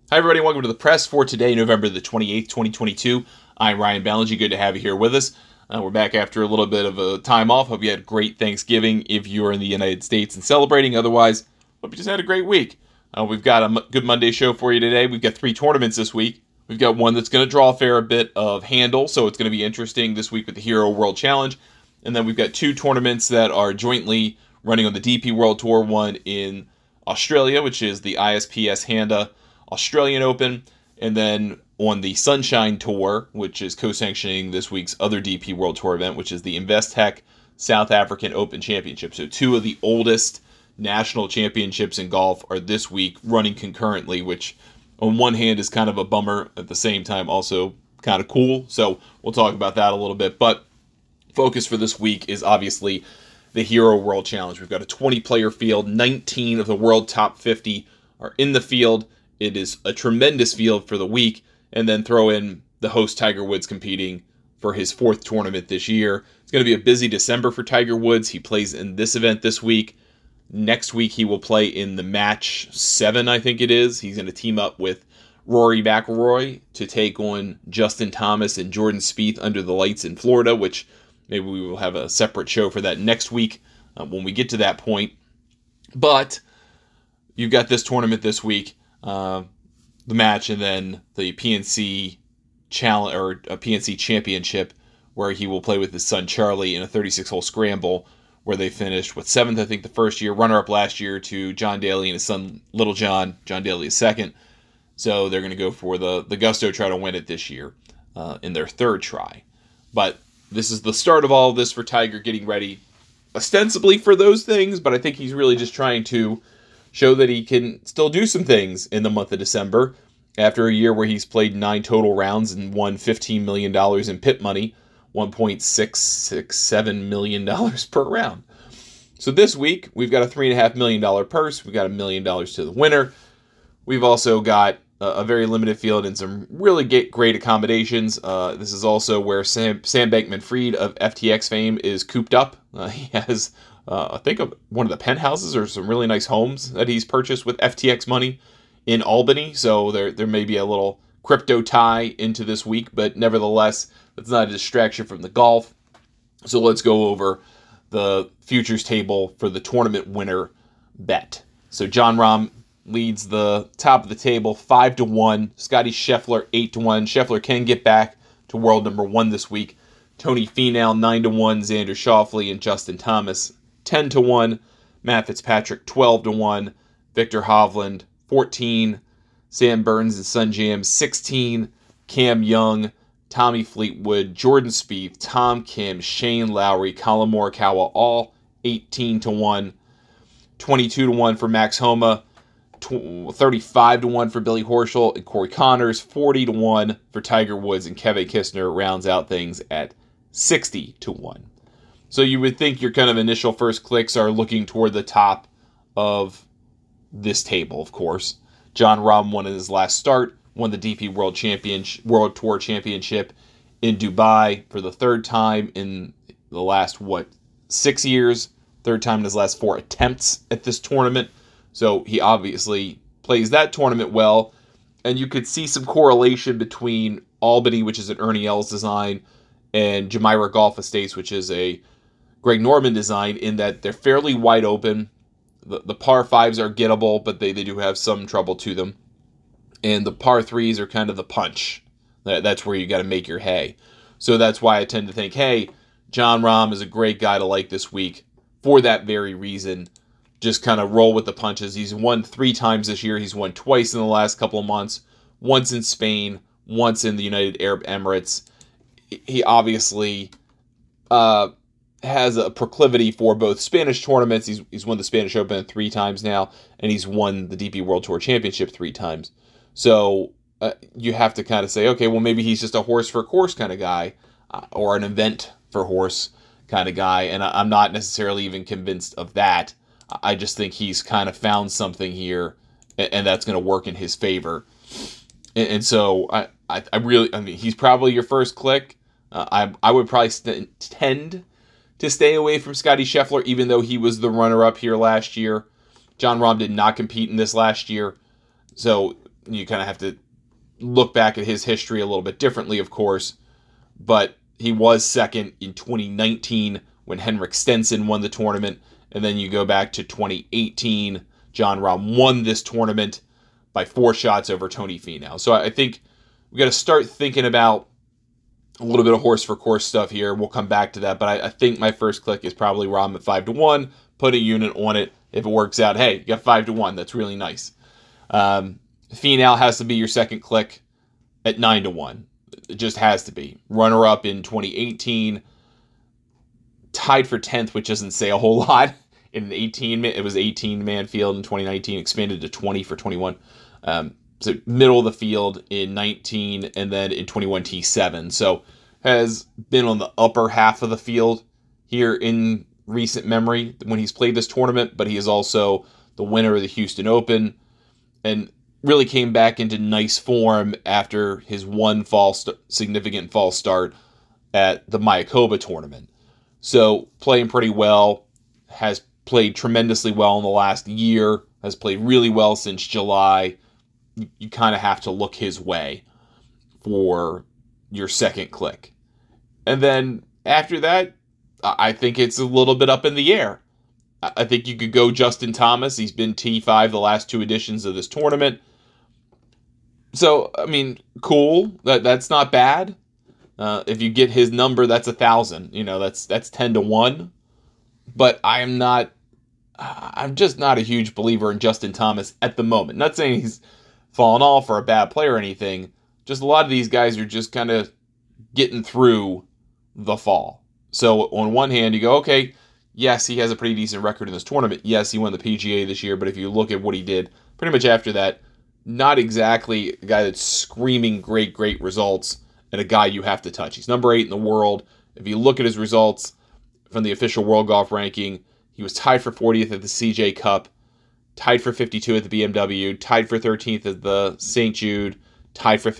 Hi, everybody. Welcome to the press for today, November the 28th, 2022. I'm Ryan Ballingy. Good to have you here with us. We're back after a little bit of a time off. Hope you had a great Thanksgiving if you're in the United States and celebrating. Otherwise, hope you just had a great week. We've got a good Monday show for you today. We've got 3 tournaments this week. We've got one that's going to draw a fair bit of handle, so it's going to be interesting this week with the Hero World Challenge. And then we've got 2 tournaments that are jointly running on the DP World Tour, one in Australia, which is the ISPS Handa Australian Open, and then on the Sunshine Tour, which is co-sanctioning this week's other DP World Tour event, which is the Investec South African Open Championship. So 2 of the oldest national championships in golf are this week running concurrently, which on one hand is kind of a bummer, at the same time also kind of cool. So we'll talk about that a little bit. But focus for this week is obviously the Hero World Challenge. We've got a 20-player field. 19 of the world top 50 are in the field. It is a tremendous field for the week, and then throw in the host Tiger Woods competing for his 4th tournament this year. It's going to be a busy December for Tiger Woods. He plays in this event this week. Next week he will play in the match 7, I think it is. He's going to team up with Rory McIlroy to take on Justin Thomas and Jordan Spieth under the lights in Florida, which maybe we will have a separate show for that next week when we get to that point. But you've got this tournament this week. The match, and then the PNC challenge or a PNC championship, where he will play with his son Charlie in a 36-hole scramble, where they finished 7th, I think, the first year, runner-up last year to John Daly and his son Little John. John Daly is 2nd, so they're going to go for the gusto try to win it this year in their 3rd try. But this is the start of all of this for Tiger, getting ready ostensibly for those things, but I think he's really just trying to show that he can still do some things in the month of December after a year where he's played 9 total rounds and won $15 million in pit money, $1.667 million per round. So this week, we've got a $3.5 million purse. We've got $1 million to the winner. We've also got a very limited field and some really great accommodations. This is also where Sam Bankman-Fried of FTX fame is cooped up. He has I think one of the penthouses or some really nice homes that he's purchased with FTX money in Albany. So there may be a little crypto tie into this week, but nevertheless, it's not a distraction from the golf. So let's go over the futures table for the tournament winner bet. So Jon Rahm leads the top of the table 5-1. Scotty Scheffler 8-1. Scheffler can get back to world number 1 this week. Tony Finau 9-1. Xander Schauffele and Justin Thomas 10-1, Matt Fitzpatrick 12-1, Victor Hovland 14, Sam Burns and Sunjam 16, Cam Young, Tommy Fleetwood, Jordan Spieth, Tom Kim, Shane Lowry, Collin Morikawa, all 18-1, 22-1 for Max Homa, 35-1 for Billy Horschel and Corey Connors, 40-1 for Tiger Woods, and Kevin Kisner rounds out things at 60-1. So you would think your kind of initial first clicks are looking toward the top of this table, of course. Jon Rahm won in his last start, won the DP World Tour Championship in Dubai for the 3rd time in the last, 6 years? 3rd time in his last 4 attempts at this tournament. So he obviously plays that tournament well. And you could see some correlation between Albany, which is an Ernie Els design, and Jumeirah Golf Estates, which is a Greg Norman design, in that they're fairly wide open. The par 5s are gettable, but they do have some trouble to them. And the par 3s are kind of the punch. That's where you got to make your hay. So that's why I tend to think, hey, Jon Rahm is a great guy to like this week for that very reason. Just kind of roll with the punches. He's won 3 times this year. He's won twice in the last couple of months. Once in Spain, once in the United Arab Emirates. He obviously has a proclivity for both Spanish tournaments. He's won the Spanish Open 3 times now, and he's won the DP World Tour Championship 3 times. So you have to kind of say, okay, well, maybe he's just a horse for course kind of guy, or an event for horse kind of guy, and I'm not necessarily even convinced of that. I just think he's kind of found something here, and that's going to work in his favor. And so I mean, he's probably your first click. I would probably tend to stay away from Scotty Scheffler, even though he was the runner-up here last year. Jon Rahm did not compete in this last year. So You kind of have to look back at his history a little bit differently, of course, but he was second in 2019 when Henrik Stenson won the tournament, and then you go back to 2018, Jon Rahm won this tournament by 4 shots over Tony Finau. So I think we got to start thinking about a little bit of horse for course stuff here. We'll come back to that, but I think my first click is probably Rahm at 5-1. Put a unit on it. If it works out, hey, you got 5-1. That's really nice. Finau has to be your second click at 9-1. It just has to be. Runner-up in 2018. Tied for 10th, which doesn't say a whole lot. It was 18-man field in 2019, expanded to 20 for 21. So middle of the field in 19, and then in 21 T7. So has been on the upper half of the field here in recent memory when he's played this tournament, but he is also the winner of the Houston Open and really came back into nice form after his one significant false start at the Mayakoba tournament. So playing pretty well, has played tremendously well in the last year, has played really well since July. You kind of have to look his way for your second click. And then after that, I think it's a little bit up in the air. I think you could go Justin Thomas. He's been T5 the last 2 editions of this tournament. So, I mean, cool. That's not bad. If you get his number, that's 1,000. That's 10-1. But I'm just not a huge believer in Justin Thomas at the moment. Not saying he's fallen off or a bad player or anything. Just a lot of these guys are just kind of getting through the fall. So on one hand, you go, okay, yes, he has a pretty decent record in this tournament. Yes, he won the PGA this year, but if you look at what he did pretty much after that, not exactly a guy that's screaming great results and a guy you have to touch. He's number 8 in the world. If you look at his results from the official World Golf Ranking, he was tied for 40th at the CJ Cup, tied for 52 at the BMW, tied for 13th at the St. Jude, tied for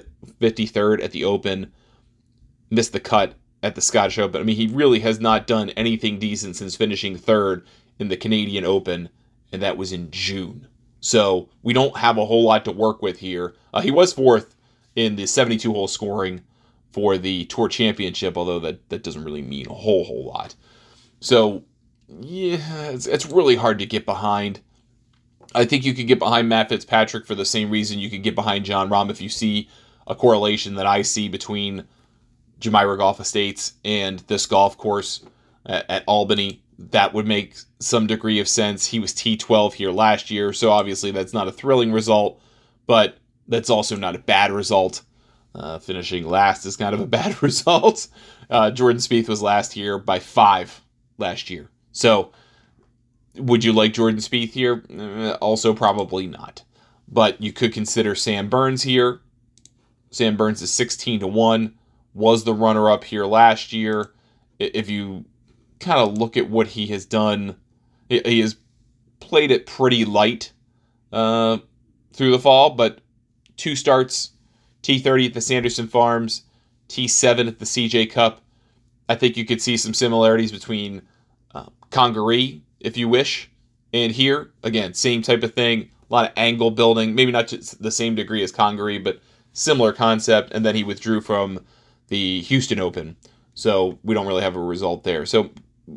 53rd at the Open, missed the cut at the Scottish Open. I mean, he really has not done anything decent since finishing 3rd in the Canadian Open, and that was in June. So we don't have a whole lot to work with here. He was 4th in the 72-hole scoring for the Tour Championship, although that doesn't really mean a whole lot. So, yeah, it's really hard to get behind. I think you could get behind Matt Fitzpatrick for the same reason you could get behind Jon Rahm if you see a correlation that I see between Jumeirah Golf Estates and this golf course at Albany. That would make some degree of sense. He was T12 here last year, so obviously that's not a thrilling result, but that's also not a bad result. Finishing last is kind of a bad result. Jordan Spieth was last here by 5 last year. So would you like Jordan Spieth here? Also probably not. But you could consider Sam Burns here. Sam Burns is 16-1, was the runner-up here last year. If you kind of look at what he has done, he has played it pretty light through the fall, but 2 starts, T30 at the Sanderson Farms, T7 at the CJ Cup. I think you could see some similarities between Congaree, if you wish, and here. Again, same type of thing, a lot of angle building, maybe not to the same degree as Congaree, but similar concept, and then he withdrew from the Houston Open, so we don't really have a result there. So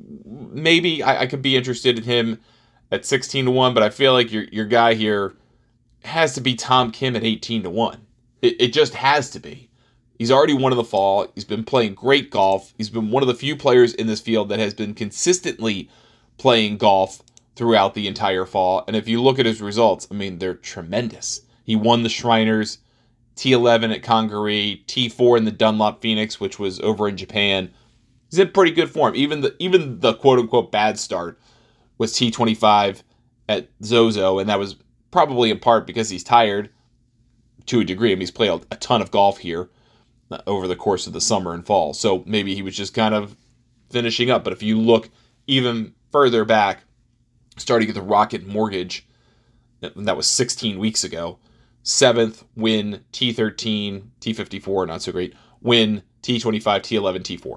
maybe I could be interested in him at 16-1, but I feel like your guy here has to be Tom Kim at 18-1. It just has to be. He's already won in the fall. He's been playing great golf. He's been one of the few players in this field that has been consistently playing golf throughout the entire fall. And if you look at his results, I mean, they're tremendous. He won the Shriners, T11 at Congaree, T4 in the Dunlop Phoenix, which was over in Japan. He's in pretty good form. Even the quote-unquote bad start was T25 at Zozo, and that was probably in part because he's tired to a degree. I mean, he's played a ton of golf here over the course of the summer and fall. So maybe he was just kind of finishing up. But if you look even further back, starting at the Rocket Mortgage, that was 16 weeks ago, 7th, win, T13, T54, not so great, win, T25, T11,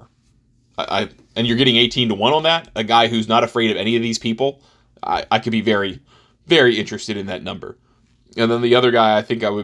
T4. And you're getting 18-1 on that? A guy who's not afraid of any of these people? I could be very, very interested in that number. And then the other guy,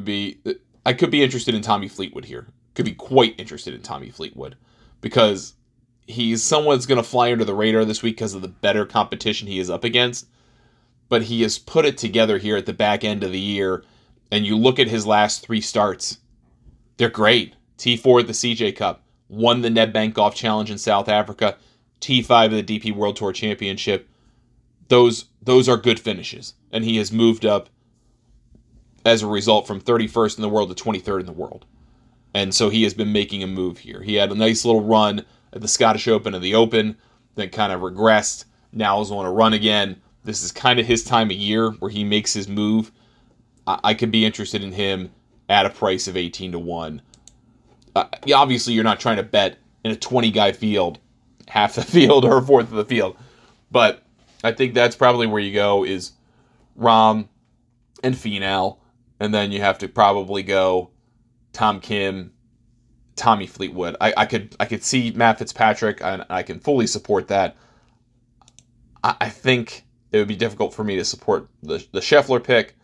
I could be interested in Tommy Fleetwood here. Could be quite interested in Tommy Fleetwood because he's someone that's going to fly under the radar this week because of the better competition he is up against. But he has put it together here at the back end of the year. And you look at his last 3 starts, they're great. T4 at the CJ Cup, won the Nedbank Golf Challenge in South Africa, T5 at the DP World Tour Championship. Those are good finishes. And he has moved up as a result from 31st in the world to 23rd in the world. And so he has been making a move here. He had a nice little run at the Scottish Open and the Open, then kind of regressed. Now is on a run again. This is kind of his time of year where he makes his move. I could be interested in him at a price of 18-1. Obviously, you're not trying to bet in a 20-guy field, half the field or a fourth of the field. But I think that's probably where you go is Rahm and Finau. And then you have to probably go Tom Kim, Tommy Fleetwood. I could see Matt Fitzpatrick, and I can fully support that. I think it would be difficult for me to support the Scheffler pick.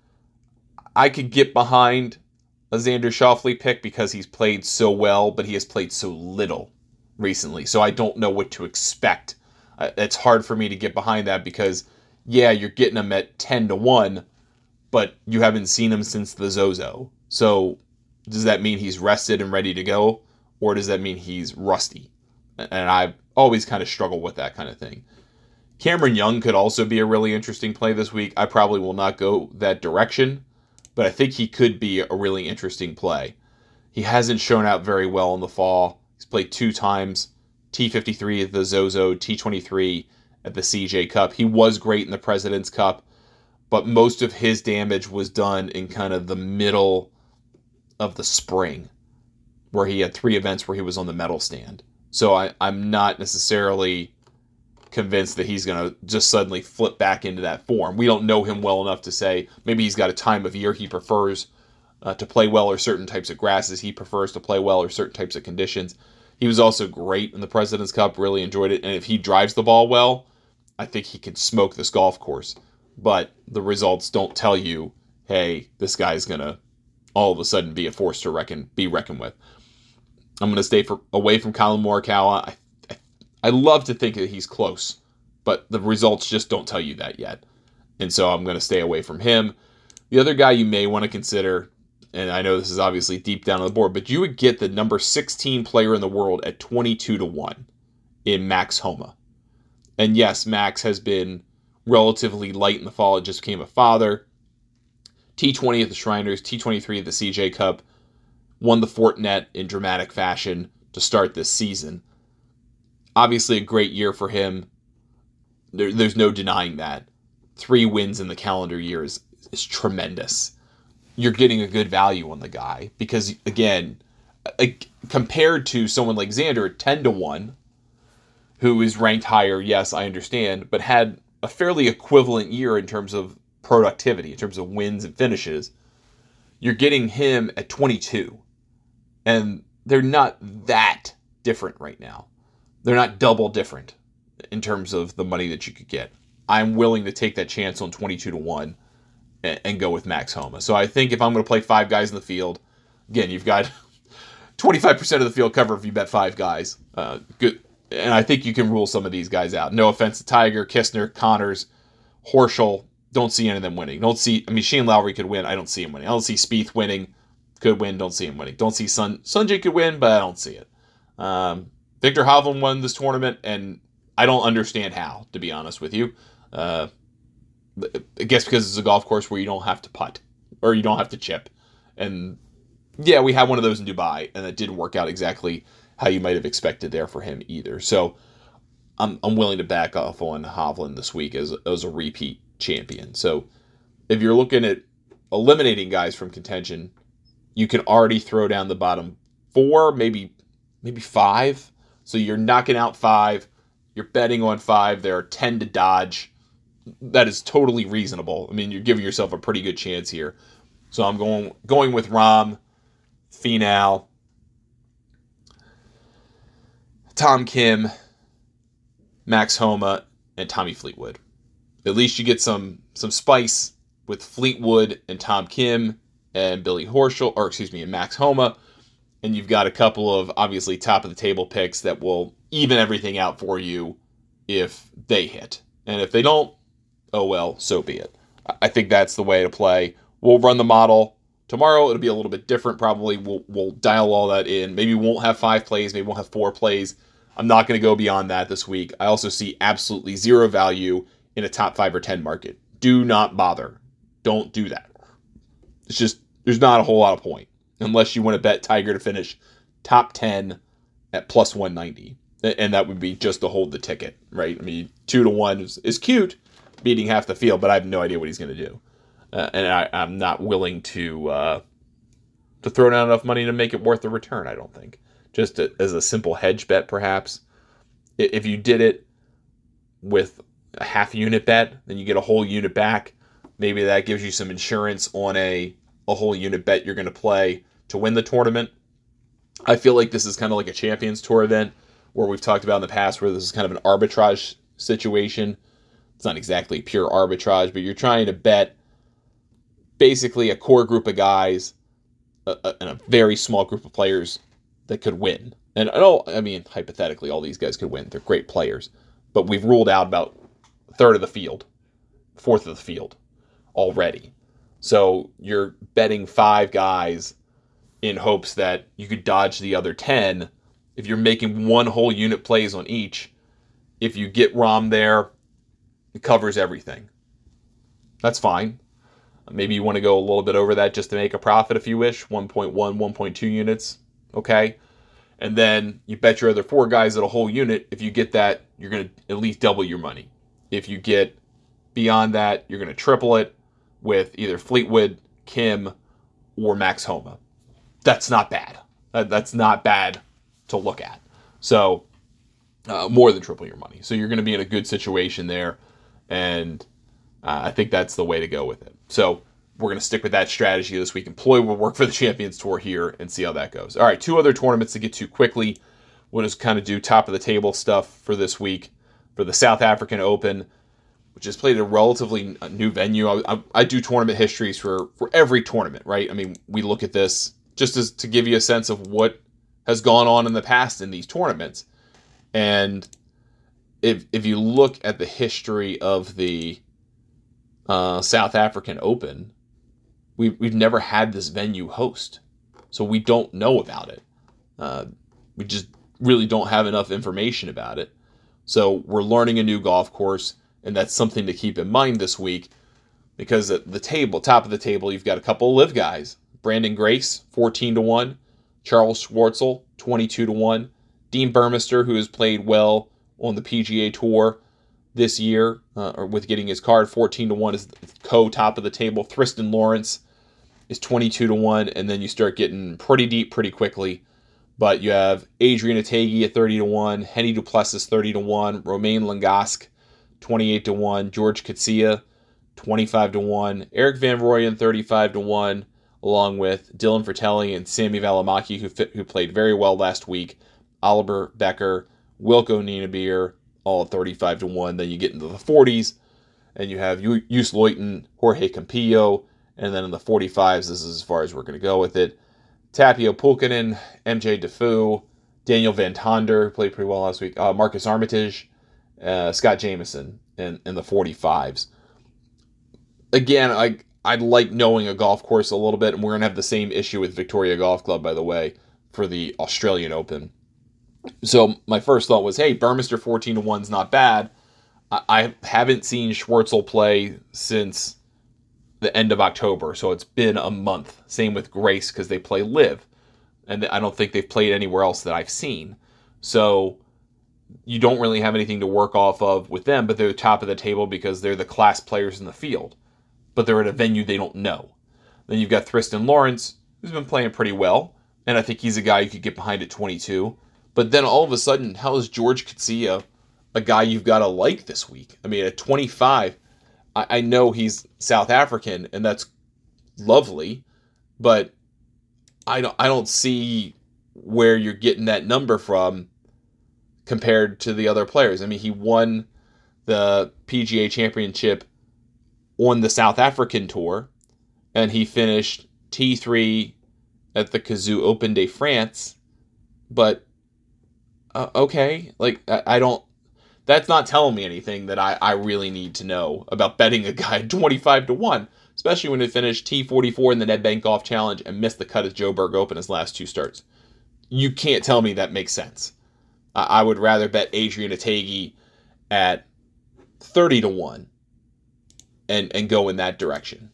I could get behind a Xander Schauffele pick because he's played so well, but he has played so little recently. So I don't know what to expect. It's hard for me to get behind that because, yeah, you're getting him at 10-1, but you haven't seen him since the Zozo. So does that mean he's rested and ready to go? Or does that mean he's rusty? And I've always kind of struggled with that kind of thing. Cameron Young could also be a really interesting play this week. I probably will not go that direction, but I think he could be a really interesting play. He hasn't shown out very well in the fall. He's played 2 times, T53 at the Zozo, T23 at the CJ Cup. He was great in the President's Cup, but most of his damage was done in kind of the middle of the spring, where he had 3 events where he was on the medal stand. So I'm not necessarily convinced that he's going to just suddenly flip back into that form. We don't know him well enough to say maybe he's got a time of year he prefers to play well, or certain types of grasses he prefers to play well, or certain types of conditions. He was also great in the President's Cup, really enjoyed it, and if he drives the ball well, I think he can smoke this golf course. But the results don't tell you, hey, this guy's going to all of a sudden be a force to be reckoned with. I'm going to stay away from Colin Morikawa. I love to think that he's close, but the results just don't tell you that yet. And so I'm going to stay away from him. The other guy you may want to consider, and I know this is obviously deep down on the board, but you would get the number 16 player in the world at 22-1 in Max Homa. And yes, Max has been relatively light in the fall. It just became a father. T20 at the Shriners, T23 at the CJ Cup, won the Fortinet in dramatic fashion to start this season. Obviously a great year for him. There's no denying that. 3 wins in the calendar year is tremendous. You're getting a good value on the guy because, again, compared to someone like Xander at 10-1, who is ranked higher, yes, I understand, but had a fairly equivalent year in terms of productivity, in terms of wins and finishes, you're getting him at 22. And they're not that different right now. They're not double different in terms of the money that you could get. I'm willing to take that chance on 22-1 and go with Max Homa. So I think if I'm going to play 5 guys in the field, again, you've got 25% of the field cover if you bet 5 guys. Good. And I think you can rule some of these guys out. No offense to Tiger, Kistner, Connors, Horschel. Don't see any of them winning. Shane Lowry could win. I don't see him winning. I don't see Spieth winning. Could win. Don't see him winning. Don't see Sungjae could win, but I don't see it. Victor Hovland won this tournament, and I don't understand how, to be honest with you. I guess because it's a golf course where you don't have to putt, or you don't have to chip. And yeah, we had one of those in Dubai, and it didn't work out exactly how you might have expected there for him either. So I'm willing to back off on Hovland this week as a repeat champion. So if you're looking at eliminating guys from contention, you can already throw down the bottom 4, maybe 5. So you're knocking out 5. You're betting on 5. There are 10 to dodge. That is totally reasonable. I mean, you're giving yourself a pretty good chance here. So I'm going with Rahm, Finau, Tom Kim, Max Homa, and Tommy Fleetwood. At least you get some spice with Fleetwood and Tom Kim and Billy Horschel, or excuse me, and Max Homa. And you've got a couple of obviously top of the table picks that will even everything out for you if they hit. And if they don't, oh well, so be it. I think that's the way to play. We'll run the model tomorrow. It'll be a little bit different. Probably we'll dial all that in. Maybe we won't have 5 plays. Maybe we'll have 4 plays. I'm not going to go beyond that this week. I also see absolutely zero value in a top 5 or 10 market. Do not bother. Don't do that. It's just, there's not a whole lot of point unless you want to bet Tiger to finish top 10 at plus 190. And that would be just to hold the ticket, right? I mean, 2-1 is cute, beating half the field, but I have no idea what he's going to do. And I'm not willing to throw down enough money to make it worth the return, I don't think. Just as a simple hedge bet, perhaps. If you did it with a half unit bet, then you get a whole unit back. Maybe that gives you some insurance on a whole unit bet you're going to play to win the tournament. I feel like this is kind of like a Champions Tour event where we've talked about in the past where this is kind of an arbitrage situation. It's not exactly pure arbitrage, but you're trying to bet basically a core group of guys and a very small group of players that could win. And I mean, hypothetically, all these guys could win. They're great players. But we've ruled out about a third of the field, fourth of the field already. So you're betting 5 guys in hopes that you could dodge the other 10. If you're making one whole unit plays on each, if you get Rahm there, it covers everything. That's fine. Maybe you want to go a little bit over that just to make a profit if you wish. 1.1, 1.2 units. Okay. And then you bet your other 4 guys at a whole unit. If you get that, you're going to at least double your money. If you get beyond that, you're going to triple it with either Fleetwood, Kim, or Max Homa. That's not bad. That's not bad to look at. So more than triple your money. So you're going to be in a good situation there. And I think that's the way to go with it. So we're going to stick with that strategy this week. Employ will work for the Champions Tour here and see how that goes. All right, 2 other tournaments to get to quickly. We'll just kind of do top of the table stuff for this week. For the South African Open, which is played at a relatively new venue. I do tournament histories for every tournament, right? I mean, we look at this just to give you a sense of what has gone on in the past in these tournaments. And if you look at the history of the South African Open, we've never had this venue host, so we don't know about it. We just really don't have enough information about it. So we're learning a new golf course, and that's something to keep in mind this week, because at the top of the table, you've got a couple of live guys. Brandon Grace, 14-1. Charles Schwartzel, 22-1. Dean Burmester, who has played well on the PGA Tour this year, or with getting his card, 14-1 is co-top of the table. Tristan Lawrence is 22-1, and then you start getting pretty deep pretty quickly. But you have Adrian Ategi at 30-1, Henny Duplessis 30-1, Romain Langasque 28-1, George Kitsia 25-1, Eric Van Rooyen 35-1, along with Dylan Fratelli and Sammy Valimaki, who played very well last week. Oliver Becker, Wilco Nienaber, all at 35-1. Then you get into the 40s, and you have Jus Leuten, Jorge Campillo, and then in the 45s, this is as far as we're going to go with it. Tapio Pulkkinen, MJ Defoe, Daniel Van Tonder, who played pretty well last week, Marcus Armitage, Scott Jamieson in the 45s. Again, I'd like knowing a golf course a little bit, and we're going to have the same issue with Victoria Golf Club, by the way, for the Australian Open. So my first thought was, hey, Burmester 14-1 is not bad. I haven't seen Schwartzel play since the end of October, so it's been a month. Same with Grace, because they play live, and I don't think they've played anywhere else that I've seen. So you don't really have anything to work off of with them, but they're top of the table because they're the class players in the field. But they're at a venue they don't know. Then you've got Tristan Lawrence, who's been playing pretty well, and I think he's a guy you could get behind at 22. But then all of a sudden, how is George Kitsia a guy you've got to like this week? I mean, at 25, I know he's South African, and that's lovely, but I don't see where you're getting that number from compared to the other players. I mean, he won the PGA Championship on the South African tour, and he finished T3 at the Cazoo Open de France. But okay, like I don't. That's not telling me anything that I really need to know about betting a guy 25-1, especially when he finished T44 in the NetBank Golf Challenge and missed the cut at Joburg Open his last 2 starts. You can't tell me that makes sense. I would rather bet Adrian Otaegui at 30-1 and go in that direction.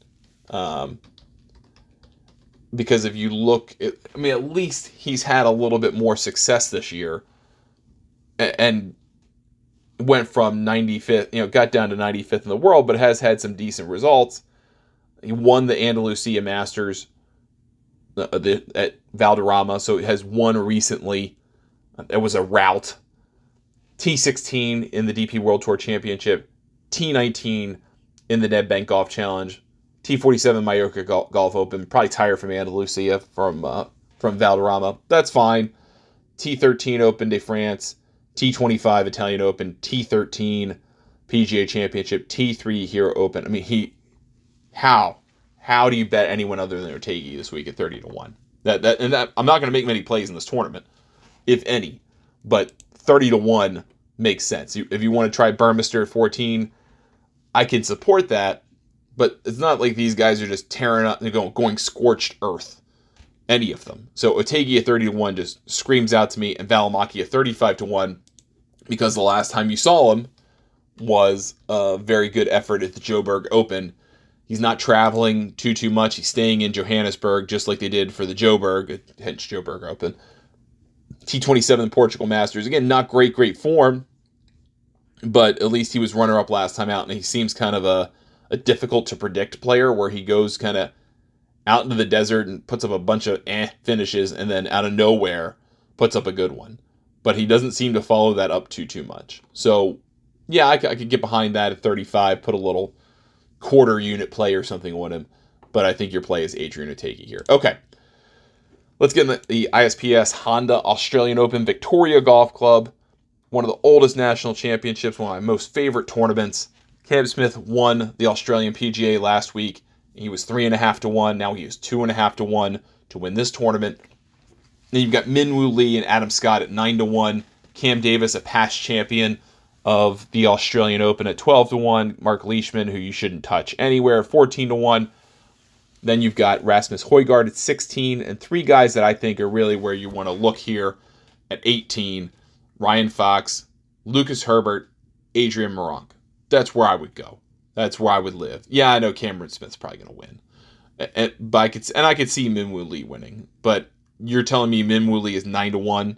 Because if you look, at least he's had a little bit more success this year and went from 95th, got down to 95th in the world, but has had some decent results. He won the Andalusia Masters at Valderrama, so it has won recently. It was a rout. T16 in the DP World Tour Championship, T19 in the NetBank Golf Challenge, T47 Mallorca Golf Open. Probably tired from Andalusia from Valderrama. That's fine. T13 Open de France, T25 Italian Open, T13 PGA Championship, T3 Hero Open. How do you bet anyone other than Otaegui this week at 30-1? That I'm not going to make many plays in this tournament, if any, but 30-1 makes sense. If you want to try Burmester at 14, I can support that, but it's not like these guys are just tearing up and going scorched earth, any of them. So Otaegui at 30-1 just screams out to me, and Valimaki at 35-1, because the last time you saw him was a very good effort at the Joburg Open. He's not traveling too much. He's staying in Johannesburg, just like they did for the Joburg, hence Joburg Open. T27 Portugal Masters. Again, not great form, but at least he was runner-up last time out, and he seems kind of a difficult-to-predict player where he goes kind of out into the desert and puts up a bunch of finishes, and then out of nowhere puts up a good one. But he doesn't seem to follow that up too much. So, yeah, I could get behind that at 35, put a little quarter unit play or something on him, but I think your play is Adrian Otaegui here. Okay, let's get in the ISPS Honda Australian Open Victoria Golf Club, one of the oldest national championships, one of my most favorite tournaments. Cam Smith won the Australian PGA last week. He was 3.5-1. Now he is 2.5-1 to win this tournament. Then you've got Minwoo Lee and Adam Scott at 9-1. Cam Davis, a past champion of the Australian Open, at 12-1. Mark Leishman, who you shouldn't touch anywhere, 14-1. Then you've got Rasmus Højgaard at 16, and 3 guys that I think are really where you want to look here at 18. Ryan Fox, Lucas Herbert, Adrian Meronk. That's where I would go. That's where I would live. Yeah, I know Cameron Smith's probably going to win. But I could see Minwoo Lee winning. But you're telling me Minwoo Lee is 9-1?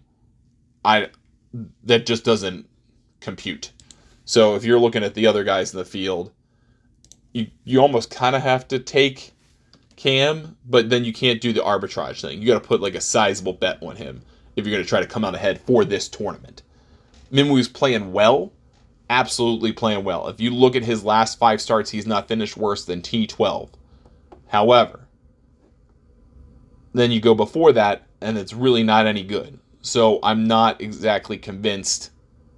That just doesn't compute. So if you're looking at the other guys in the field, you almost kind of have to take Cam, but then you can't do the arbitrage thing. You got to put like a sizable bet on him if you're going to try to come out ahead for this tournament. Minwoo's playing well, absolutely playing well. If you look at his last 5 starts, he's not finished worse than T12. However, then you go before that, and it's really not any good. So I'm not exactly convinced.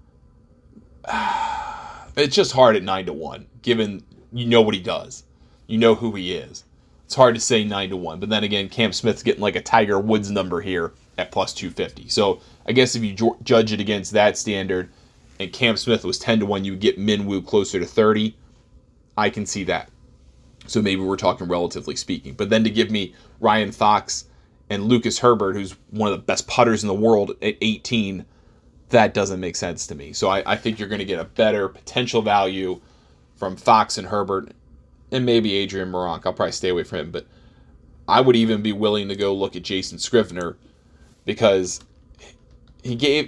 It's just hard at 9-1, given you know what he does. You know who he is. It's hard to say 9-1. But then again, Cam Smith's getting like a Tiger Woods number here at plus 250. So I guess if you judge it against that standard, and Cam Smith was 10-1, you would get Minwoo closer to 30. I can see that. So maybe we're talking relatively speaking. But then to give me Ryan Fox and Lucas Herbert, who's one of the best putters in the world, at 18, that doesn't make sense to me. So I think you're going to get a better potential value from Fox and Herbert, and maybe Adrian Meronk. I'll probably stay away from him, but I would even be willing to go look at Jason Scrivener, because he gave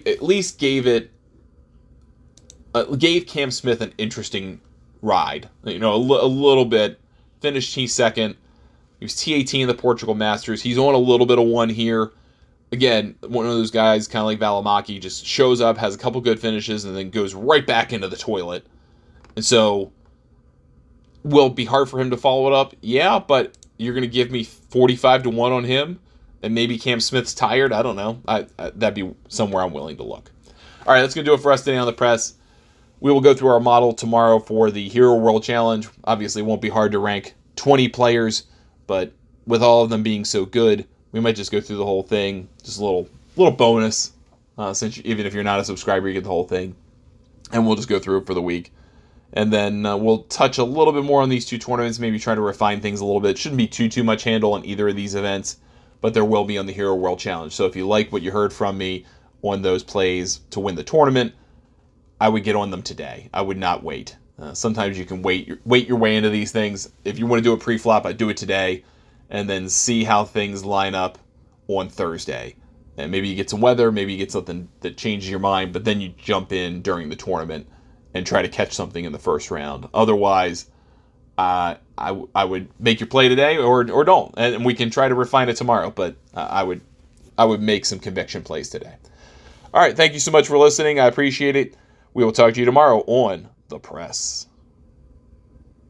Cam Smith an interesting ride. A little bit. Finished T2. He was T18 in the Portugal Masters. He's on a little bit of one here. Again, one of those guys, kind of like Valimaki, just shows up, has a couple good finishes, and then goes right back into the toilet. And so, will it be hard for him to follow it up? Yeah, but you're going to give me 45-1 on him, and maybe Cam Smith's tired? I don't know. That'd be somewhere I'm willing to look. All right, that's going to do it for us today on the press. We will go through our model tomorrow for the Hero World Challenge. Obviously, it won't be hard to rank 20 players, but with all of them being so good, we might just go through the whole thing. Just a little bonus, since even if you're not a subscriber, you get the whole thing. And we'll just go through it for the week. And then we'll touch a little bit more on these two tournaments, maybe try to refine things a little bit. It shouldn't be too much handle on either of these events, but there will be on the Hero World Challenge. So if you like what you heard from me on those plays to win the tournament, I would get on them today. I would not wait. Sometimes you can wait your way into these things. If you want to do a pre-flop, I'd do it today and then see how things line up on Thursday. And maybe you get some weather, maybe you get something that changes your mind, but then you jump in during the tournament and try to catch something in the first round. Otherwise, I would make your play today or don't, and we can try to refine it tomorrow. But I would make some conviction plays today. All right, thank you so much for listening. I appreciate it. We will talk to you tomorrow on The Press.